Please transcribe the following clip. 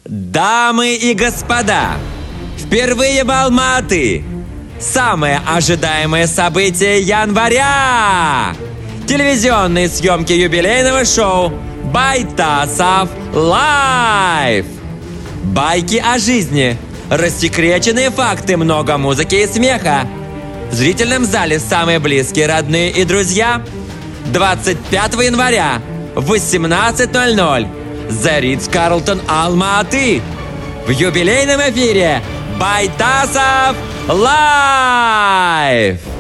Дамы и господа, впервые в Алма-Аты самое ожидаемое событие января! Телевизионные съемки юбилейного шоу «Байтасов Лайв». Байки о жизни, рассекреченные факты, много музыки и смеха. В зрительном зале самые близкие, родные и друзья. 25 января в 18:00. The Ritz-Carlton Алма-Аты. В юбилейном эфире «Байтасов Лайв».